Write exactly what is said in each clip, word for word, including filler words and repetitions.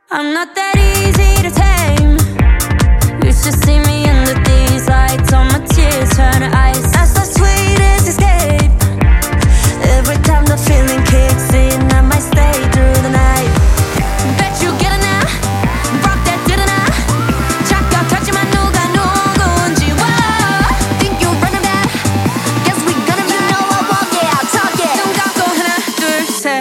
I'm not that easy to tame. You should see me under these lights. All my tears turn to ice. That's the sweetest escape. Every time the feeling kicks in, I might stay through the night. Bet you get it now. Rock that didn't I? 착각하지만 누가 누군지. Whoa. Think you're running back? Guess we gonna be. You know I walk it, I'll talk it. 눈 감고 하나 둘 셋.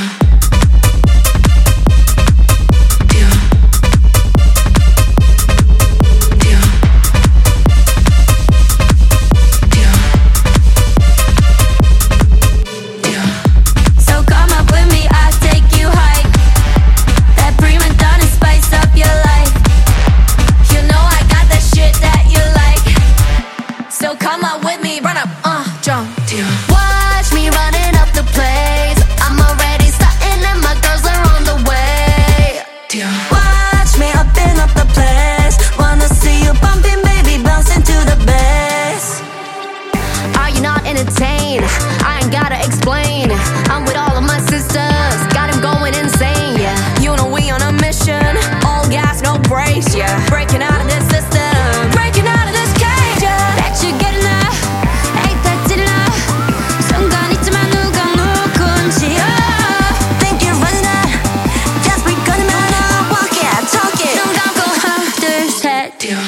So come on with me, run up, uh, jump. Watch me running up the place. I'm already starting and my girls are on the way. Watch me up and up the place. Wanna see you bumping, baby, bouncing to the bass. Are you not entertained? I ain't gotta explain. I'm with all of my sisters, got him going insane, yeah. You know we on a mission, all gas, no brakes, yeah. Breaking out of this system, breaking out of this cage, yeah. Bet you get enough, ain't that did enough. 순간 있지만 누가 누군지. Oh, think you're running out, just we gonna man up, walk it, talk it. 눈 감고 하나 둘 셋. 띠어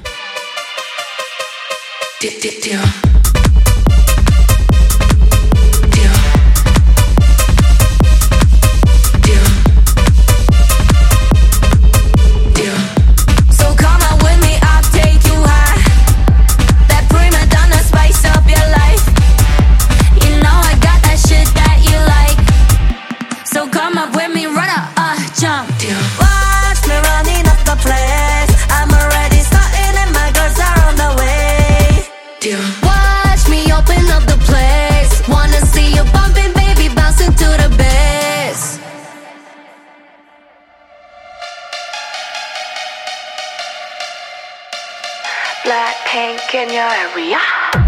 띠띠띠어. Come up with me, run up, uh, jump. Watch me running up the place. I'm already starting and my girls are on the way. Watch me open up the place. Wanna see you bumping, baby, bouncing to the bass. Blackpink in your area.